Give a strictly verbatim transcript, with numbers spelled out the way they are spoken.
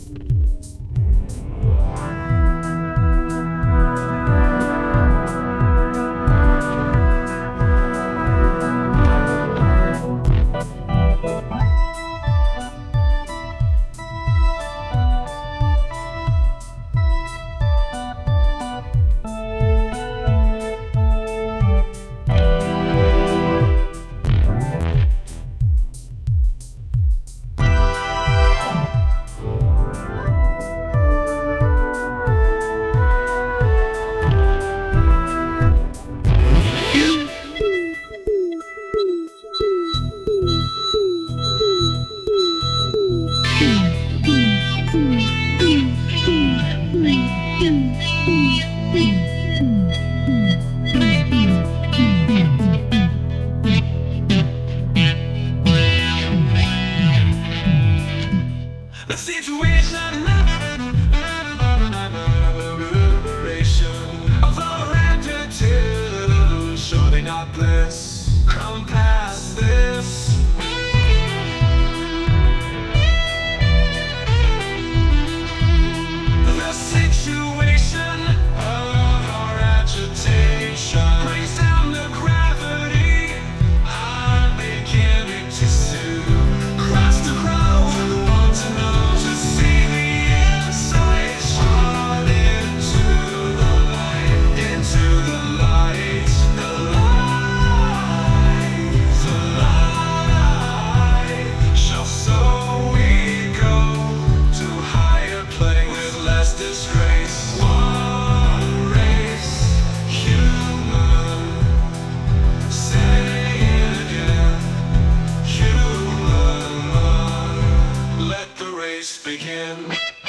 The situation of our attitude, surely not bliss. Come past this. The situation of our agitation brings down the gravity. I'm beginning to sue. Cross the road, want to know, to see the inside. Shot into the light, into the light, the light, the light. Shall so we go to higher plane with less disgrace. One race, human. Say it again, human. Let the race begin.